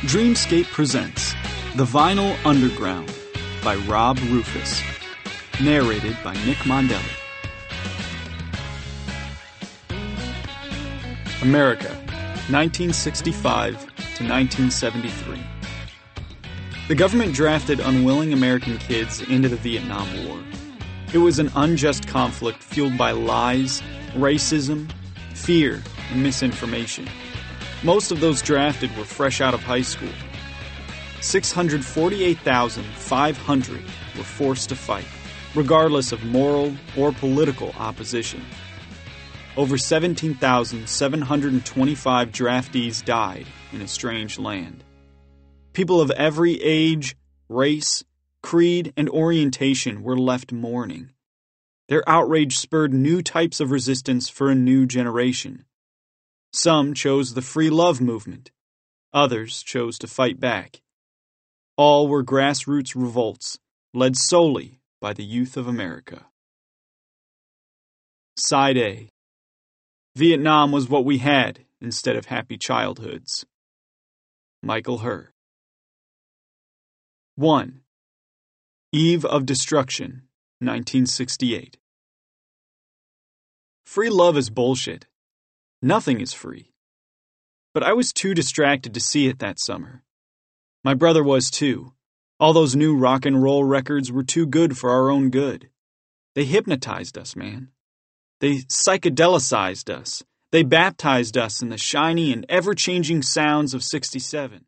Dreamscape presents The Vinyl Underground by Rob Rufus. Narrated by Nick Mondelli. America, 1965 to 1973. The government drafted unwilling American kids into the Vietnam War. It was an unjust conflict fueled by lies, racism, fear, and misinformation. Most of those drafted were fresh out of high school. 648,500 were forced to fight, regardless of moral or political opposition. Over 17,725 draftees died in a strange land. People of every age, race, creed, and orientation were left mourning. Their outrage spurred new types of resistance for a new generation. Some chose the free love movement. Others chose to fight back. All were grassroots revolts, led solely by the youth of America. Side A. Vietnam was what we had instead of happy childhoods. Michael Herr. 1. Eve of Destruction, 1968. Free love is bullshit. Nothing is free. But I was too distracted to see it that summer. My brother was too. All those new rock and roll records were too good for our own good. They hypnotized us, man. They psychedelicized us. They baptized us in the shiny and ever-changing sounds of '67.